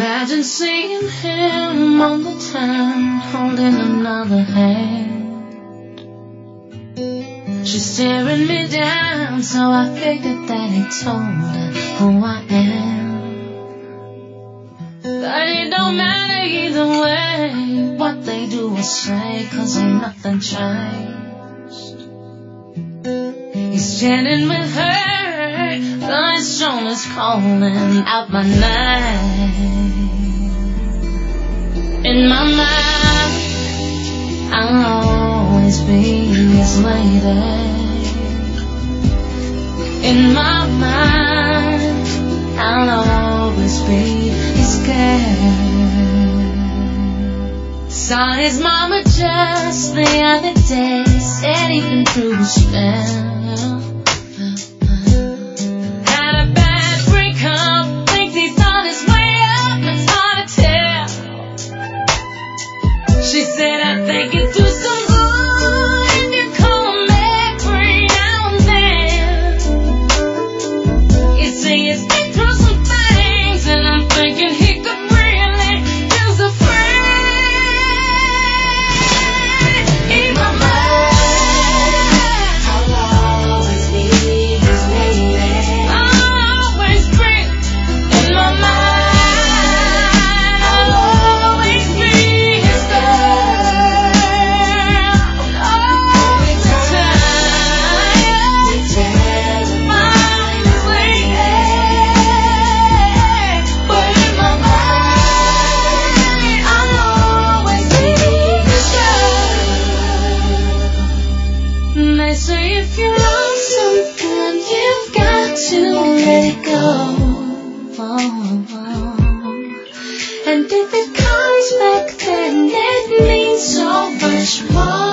Imagine seeing him on the town, holding another hand. She's staring me down, so I figured that he told her who I am. But it don't matter either way, what they do or say, 'cause ain't nothing changed. He's chatting with her, but his phone is calling out my name. In my mind, I'll always be his lady. In my mind, I'll always be his girl. Saw his mama just the other day, said he'd been through a spell. Had a bad breakup, thinks he's on his way up, it's hard to tell. She said, I think it do some good if you come back every now and then. You say he's been through some things, and I'm thinking he could really use a friend. In my mind, I'll always be his lady. I'll always be in my mind. I'll always be his girl. All the time, we tell mine is waiting. But in my mind, I'll always be his girl. They say if you love something, you've got to let it go. And if it comes back, then it means so much more.